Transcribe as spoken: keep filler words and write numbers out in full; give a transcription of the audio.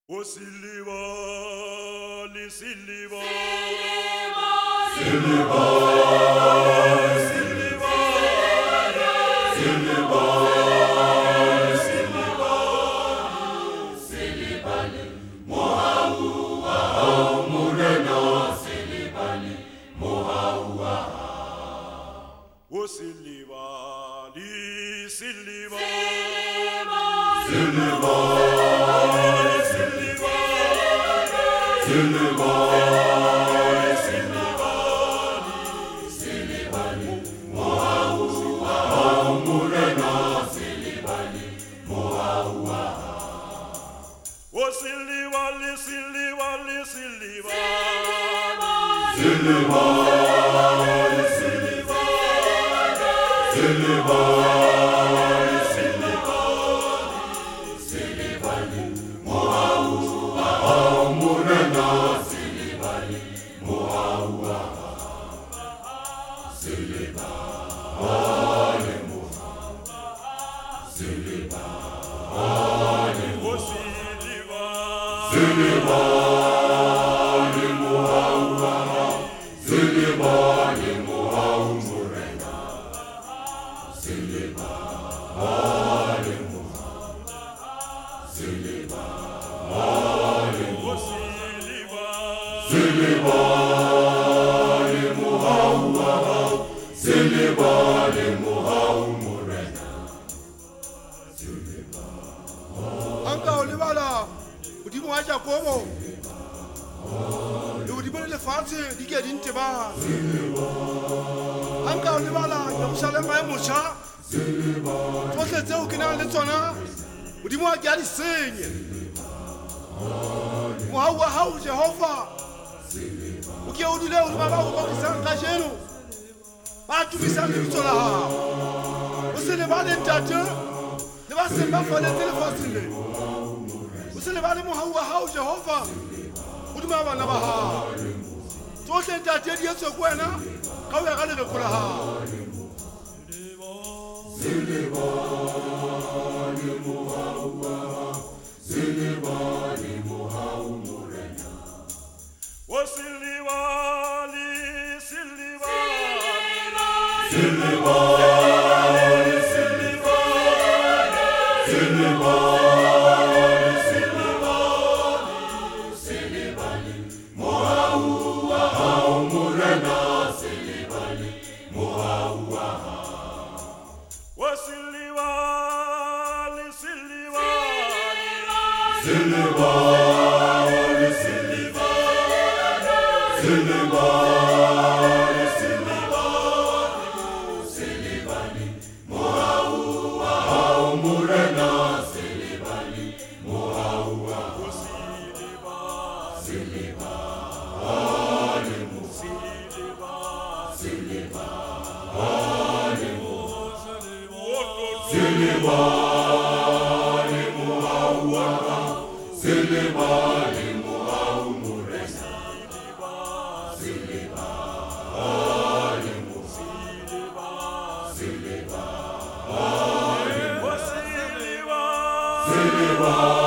O Silva, li Silva, Silva, Silva, Silva, Silva, Mohaua, Murena, Silibali, Mohaua. O Silva, li Silva, Silva, Silva, Silibali, Mohaua, Murena, Silibali, Mohaua. O Silva, li Silva, li Silva, Silva, Silva, Silva, Silva, Mohaua, Murena, Silibali, Mohaua. Silibali, Silibali, O Silva, Silibali, Mohaua, Silibali, Mohaua, Murena, Silibali, Silibali, O Silva, Silibali, Mohaua, Silibali, Mohaua, Murena. Anka olibala udimo wa Jakobo le udimo le fatshe di ke dinte ba Anka olibala Jerusalem ba mocha tsohle tseo ke nang le tsona udimo wa ke di senye wa wa ha o Jehova o ke o dile o ba ba o ba isang ka jeno ba tu bisa le tsola ha o se le ba le tate le ba se ba fa le telefone o se le ba le Mohaua ha o Jehova o dima bana ba ha tsohle tate di etse ko wena ka o ya ka le re kola ha Silibali, Mohaua, Silibali, Mohaua, Murena. O Silva, li Silva, Silibali, Silibali, Silibali, Mohaua, Murena, Silibali, Mohaua. O Silva, li Silva, Silibali, Silibali, Silibali, Mohaua, Murena, Silibali, Mohaua. Silibali, Silibali, Mohaua, Silibali, Mohaua, Murena. Silibali, Silibali, O Silva, Silibali.